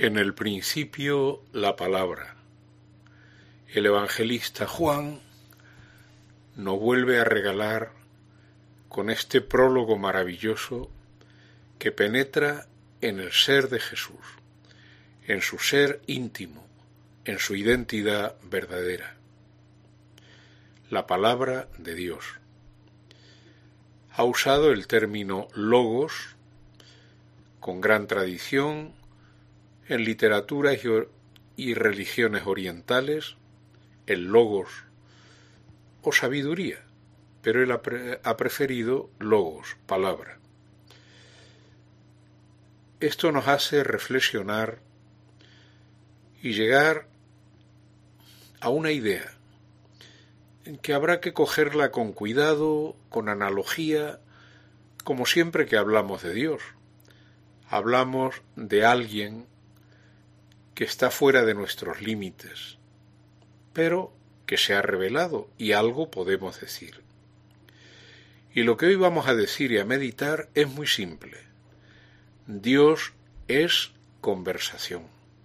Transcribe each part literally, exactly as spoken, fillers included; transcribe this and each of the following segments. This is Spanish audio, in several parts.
En el principio la palabra. El evangelista Juan nos vuelve a regalar con este prólogo maravilloso que penetra en el ser de Jesús, en su ser íntimo, en su identidad verdadera. La palabra de Dios. Ha usado el término logos con gran tradición en literaturas y religiones orientales, el logos o sabiduría, pero él ha, pre- ha preferido logos, palabra. Esto nos hace reflexionar y llegar a una idea en que habrá que cogerla con cuidado, con analogía, como siempre que hablamos de Dios. Hablamos de alguien que está fuera de nuestros límites, pero que se ha revelado y algo podemos decir. Y lo que hoy vamos a decir y a meditar es muy simple. Dios es conversación.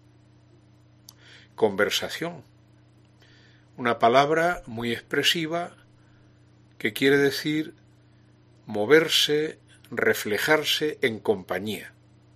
Conversación. Una palabra muy expresiva que quiere decir moverse, reflejarse en compañía.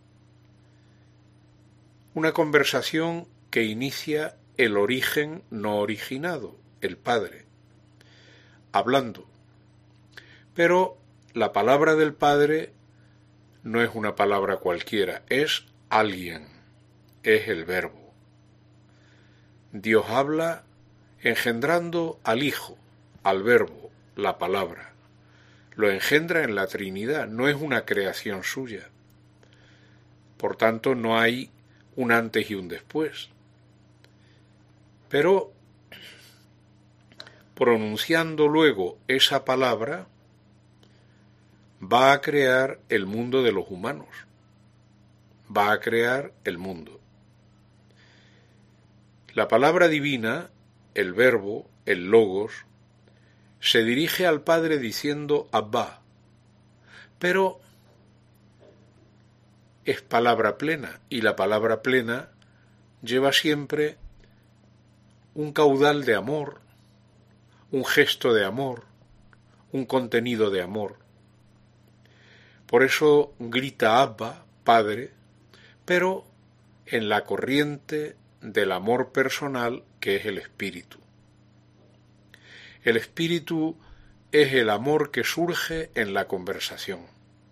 Una conversación que inicia el origen no originado, el Padre, hablando. Pero la palabra del Padre no es una palabra cualquiera, es alguien, es el Verbo. Dios habla engendrando al Hijo, al Verbo, la palabra. Lo engendra en la Trinidad, no es una creación suya. Por tanto, no hay un antes y un después. Pero, pronunciando luego esa palabra, va a crear el mundo de los humanos. Va a crear el mundo. La palabra divina, el verbo, el logos, se dirige al Padre diciendo Abba, pero es palabra plena, y la palabra plena lleva siempre un caudal de amor, un gesto de amor, un contenido de amor. Por eso grita Abba, Padre, pero en la corriente del amor personal que es el Espíritu. El Espíritu es el amor que surge en la conversación.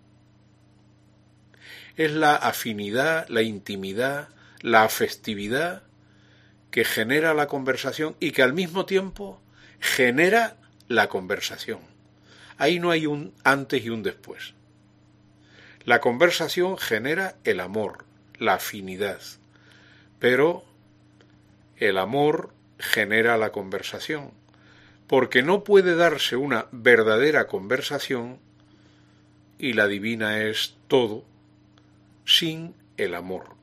Es la afinidad, la intimidad, la afectividad que genera la conversación y que al mismo tiempo genera la conversación. Ahí no hay un antes y un después. La conversación genera el amor, la afinidad, pero el amor genera la conversación, porque no puede darse una verdadera conversación, y la divina es todo, sin el amor.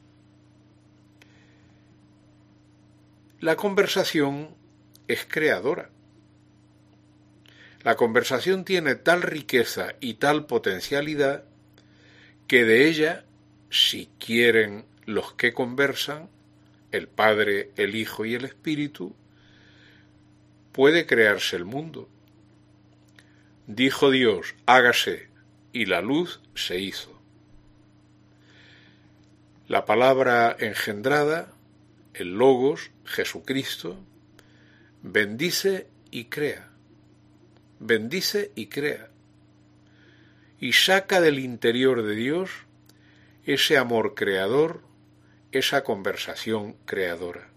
La conversación es creadora. La conversación tiene tal riqueza y tal potencialidad que de ella, si quieren los que conversan, el Padre, el Hijo y el Espíritu, puede crearse el mundo. Dijo Dios, hágase, y la luz se hizo. La palabra engendrada, el Logos, Jesucristo, bendice y crea. Bendice y crea. Y saca del interior de Dios ese amor creador, esa conversación creadora.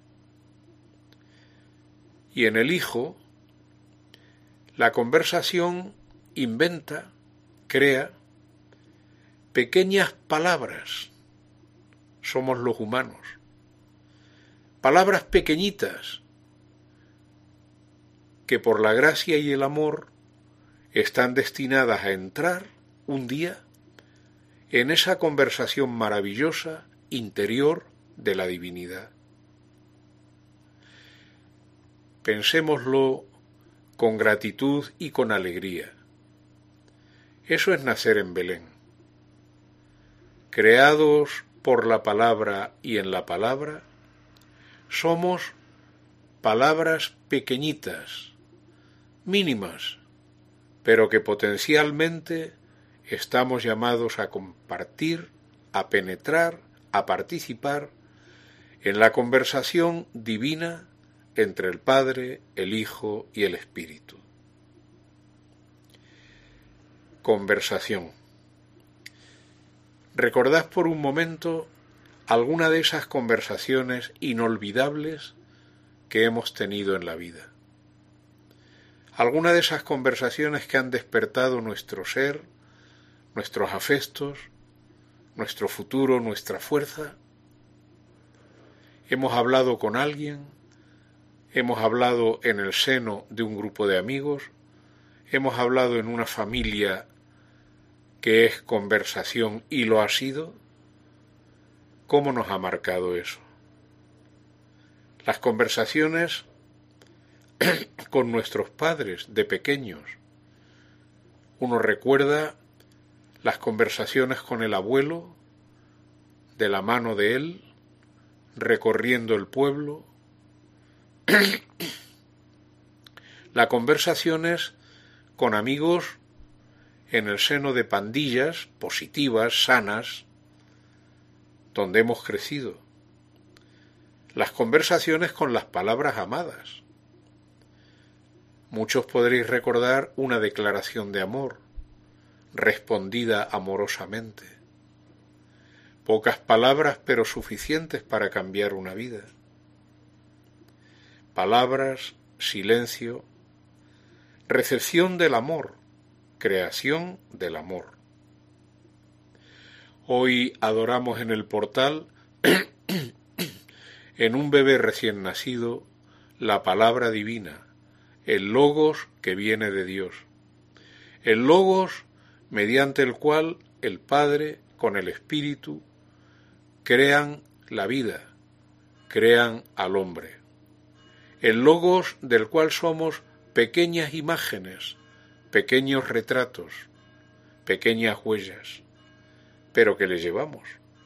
Y en el Hijo, la conversación inventa, crea pequeñas palabras. Somos los humanos. Palabras pequeñitas que por la gracia y el amor están destinadas a entrar un día en esa conversación maravillosa interior de la divinidad. Pensémoslo con gratitud y con alegría. Eso es nacer en Belén. Creados por la palabra y en la palabra, somos palabras pequeñitas, mínimas, pero que potencialmente estamos llamados a compartir, a penetrar, a participar en la conversación divina entre el Padre, el Hijo y el Espíritu. Conversación. Recordad por un momento alguna de esas conversaciones inolvidables que hemos tenido en la vida. Alguna de esas conversaciones que han despertado nuestro ser, nuestros afectos, nuestro futuro, nuestra fuerza. Hemos hablado con alguien, hemos hablado en el seno de un grupo de amigos, hemos hablado en una familia que es conversación y lo ha sido. ¿Cómo nos ha marcado eso? Las conversaciones con nuestros padres de pequeños. Uno recuerda las conversaciones con el abuelo, de la mano de él, recorriendo el pueblo. Las conversaciones con amigos en el seno de pandillas positivas, sanas, donde hemos crecido. Las conversaciones con las palabras amadas. Muchos podréis recordar una declaración de amor, respondida amorosamente. Pocas palabras, pero suficientes para cambiar una vida. Palabras, silencio, recepción del amor, creación del amor. Hoy adoramos en el portal, en un bebé recién nacido, la palabra divina, el Logos que viene de Dios. El Logos mediante el cual el Padre con el Espíritu crean la vida, crean al hombre. El Logos del cual somos pequeñas imágenes, pequeños retratos, pequeñas huellas, pero que le llevamos.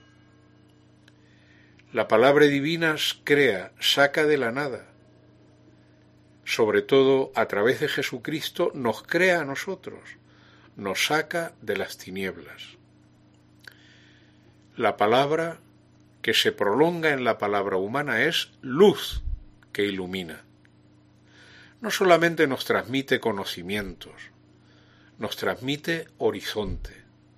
La palabra divina crea, saca de la nada. Sobre todo a través de Jesucristo nos crea a nosotros, nos saca de las tinieblas. La palabra que se prolonga en la palabra humana es luz que ilumina. No solamente nos transmite conocimientos, nos transmite horizonte.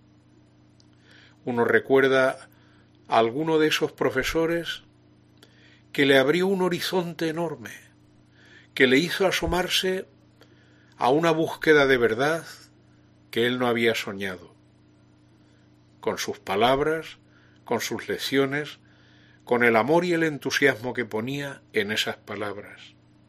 Uno recuerda a alguno de esos profesores que le abrió un horizonte enorme, que le hizo asomarse a una búsqueda de verdad que él no había soñado. Con sus palabras, con sus lecciones, con el amor y el entusiasmo que ponía en esas palabras.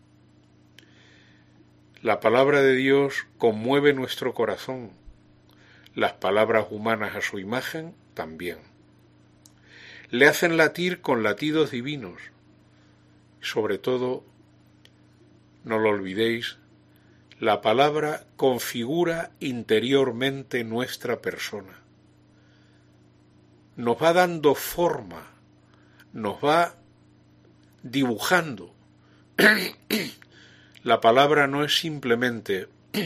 La palabra de Dios conmueve nuestro corazón, las palabras humanas a su imagen también. Le hacen latir con latidos divinos. Sobre todo, no lo olvidéis, la palabra configura interiormente nuestra persona. Nos va dando forma, nos va dibujando. La palabra no es simplemente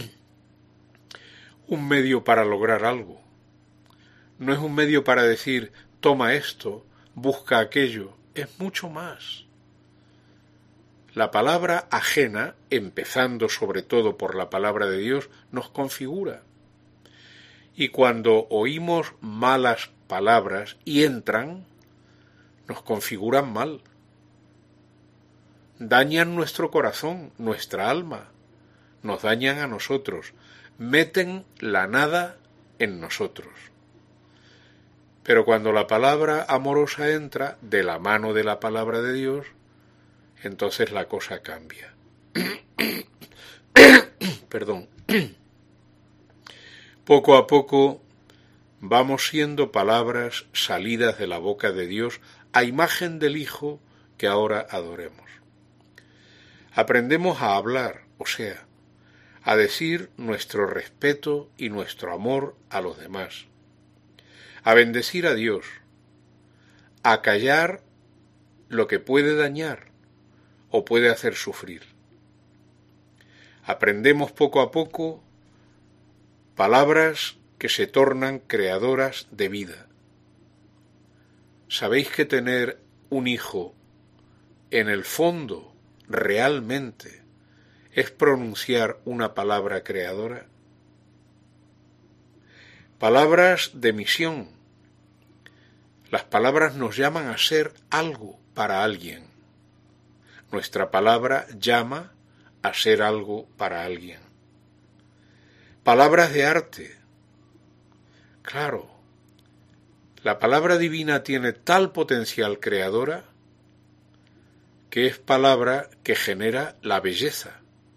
un medio para lograr algo. No es un medio para decir, toma esto, busca aquello. Es mucho más. La palabra ajena, empezando sobre todo por la palabra de Dios, nos configura. Y cuando oímos malas palabras y entran, nos configuran mal. Dañan nuestro corazón, nuestra alma, nos dañan a nosotros, meten la nada en nosotros. Pero cuando la palabra amorosa entra de la mano de la palabra de Dios, entonces la cosa cambia. Perdón. Poco a poco vamos siendo palabras salidas de la boca de Dios a imagen del Hijo que ahora adoremos. Aprendemos a hablar, o sea, a decir nuestro respeto y nuestro amor a los demás, a bendecir a Dios, acallar lo que puede dañar o puede hacer sufrir. Aprendemos poco a poco palabras que se tornan creadoras de vida. ¿Sabéis que tener un hijo en el fondo realmente es pronunciar una palabra creadora? Palabras de misión. Las palabras nos llaman a ser algo para alguien. Nuestra palabra llama a ser algo para alguien. Palabras de arte. Claro, la palabra divina tiene tal potencial creadora que es palabra que genera la belleza.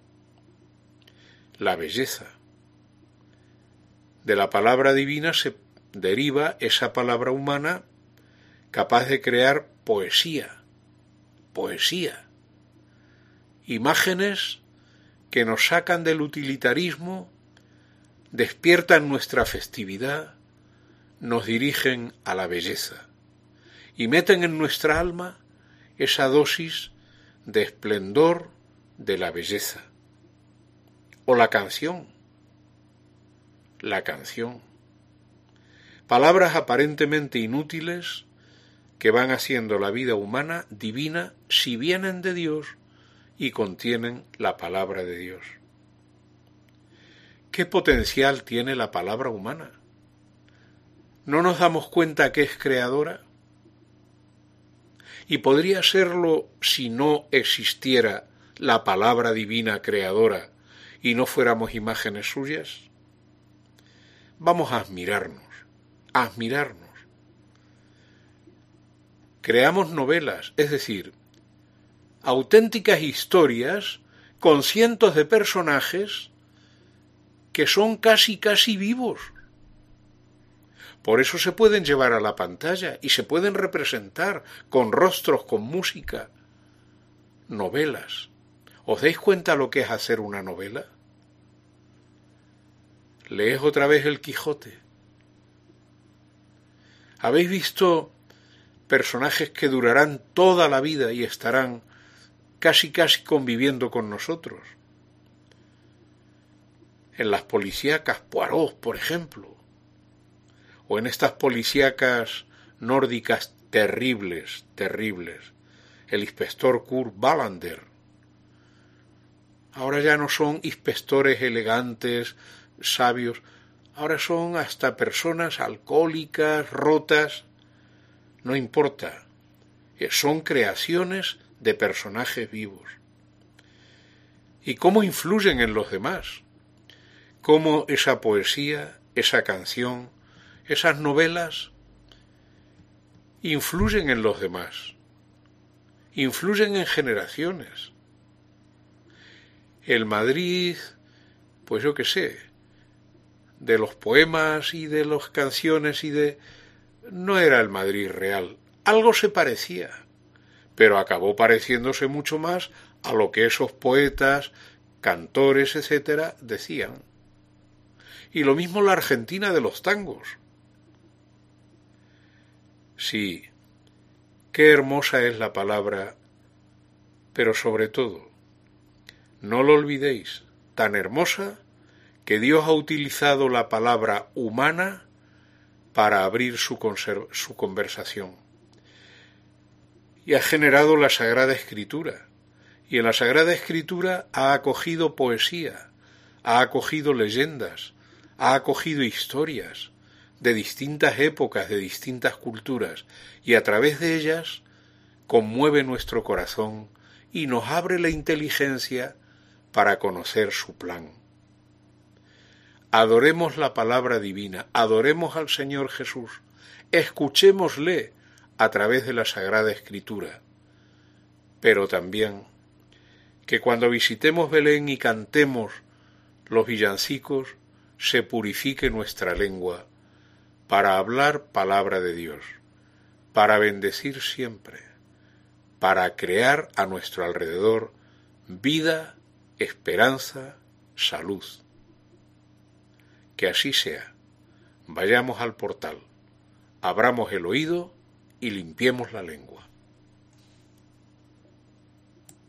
La belleza. De la palabra divina se deriva esa palabra humana capaz de crear poesía, poesía, imágenes que nos sacan del utilitarismo, despiertan nuestra festividad, nos dirigen a la belleza y meten en nuestra alma esa dosis de esplendor de la belleza. O la canción, la canción. Palabras aparentemente inútiles que van haciendo la vida humana divina si vienen de Dios y contienen la palabra de Dios. ¿Qué potencial tiene la palabra humana? ¿No nos damos cuenta que es creadora? Y podría serlo si no existiera la palabra divina creadora y no fuéramos imágenes suyas. Vamos a admirarnos, a admirarnos. Creamos novelas, es decir, auténticas historias con cientos de personajes que son casi casi vivos. Por eso se pueden llevar a la pantalla y se pueden representar con rostros, con música. Novelas. ¿Os dais cuenta lo que es hacer una novela? Leed otra vez El Quijote. ¿Habéis visto personajes que durarán toda la vida y estarán casi casi conviviendo con nosotros? En las policíacas Poirot, por ejemplo, o en estas policíacas nórdicas terribles, terribles, el inspector Kurt Wallander. Ahora ya no son inspectores elegantes, sabios, ahora son hasta personas alcohólicas, rotas, no importa, son creaciones de personajes vivos. ¿Y cómo influyen en los demás? Cómo esa poesía, esa canción, esas novelas influyen en los demás, influyen en generaciones. El Madrid, pues yo qué sé, de los poemas y de las canciones y de... no era el Madrid real, algo se parecía, pero acabó pareciéndose mucho más a lo que esos poetas, cantores, etcétera, decían. Y lo mismo la Argentina de los tangos. Sí, qué hermosa es la palabra, pero sobre todo, no lo olvidéis, tan hermosa que Dios ha utilizado la palabra humana para abrir su, conser- su conversación. Y ha generado la Sagrada Escritura, y en la Sagrada Escritura ha acogido poesía, ha acogido leyendas, ha acogido historias de distintas épocas, de distintas culturas, y a través de ellas conmueve nuestro corazón y nos abre la inteligencia para conocer su plan. Adoremos la palabra divina, adoremos al Señor Jesús, escuchémosle a través de la Sagrada Escritura, pero también que cuando visitemos Belén y cantemos los villancicos, se purifique nuestra lengua para hablar palabra de Dios, para bendecir siempre, para crear a nuestro alrededor vida, esperanza, salud. Que así sea. Vayamos al portal, abramos el oído y limpiemos la lengua.